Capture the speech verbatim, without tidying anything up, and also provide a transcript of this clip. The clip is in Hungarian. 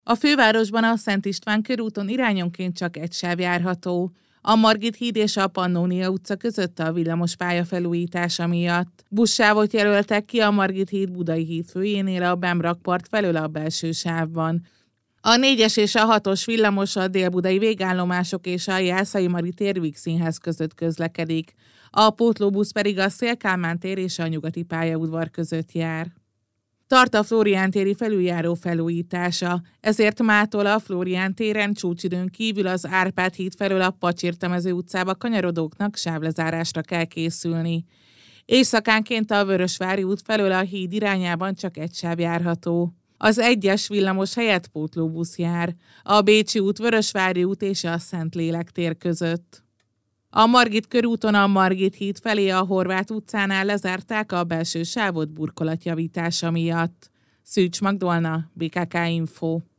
A fővárosban a Szent István körúton irányonként csak egy sáv járható. A Margit híd és a Pannónia utca között a villamospálya felújítása miatt. Buszsávot jelöltek ki a Margit híd Budai híd főjénél a Bemrakpart felől a belső sávban. A négyes és a hatos villamos a délbudai végállomások és a Jászai Mari tér Víg Színház között közlekedik. A pótlóbusz pedig a Széll-Kálmán tér és a Nyugati pályaudvar között jár. Tart a Flórián téri felüljáró felújítása, ezért mától a Flórián téren csúcsidőn kívül az Árpád híd felől a Pacsirtemező utcába kanyarodóknak sávlezárásra kell készülni. Éjszakánként a Vörösvári út felől a híd irányában csak egy sáv járható. Az egyes villamos helyett pótlóbusz jár, a Bécsi út, Vörösvári út és a Szentlélek tér között. A Margit körúton a Margit híd felé a Horváth utcánál lezárták a belső sávot burkolatjavítása miatt. Szűcs Magdolna, bé ká ká Info.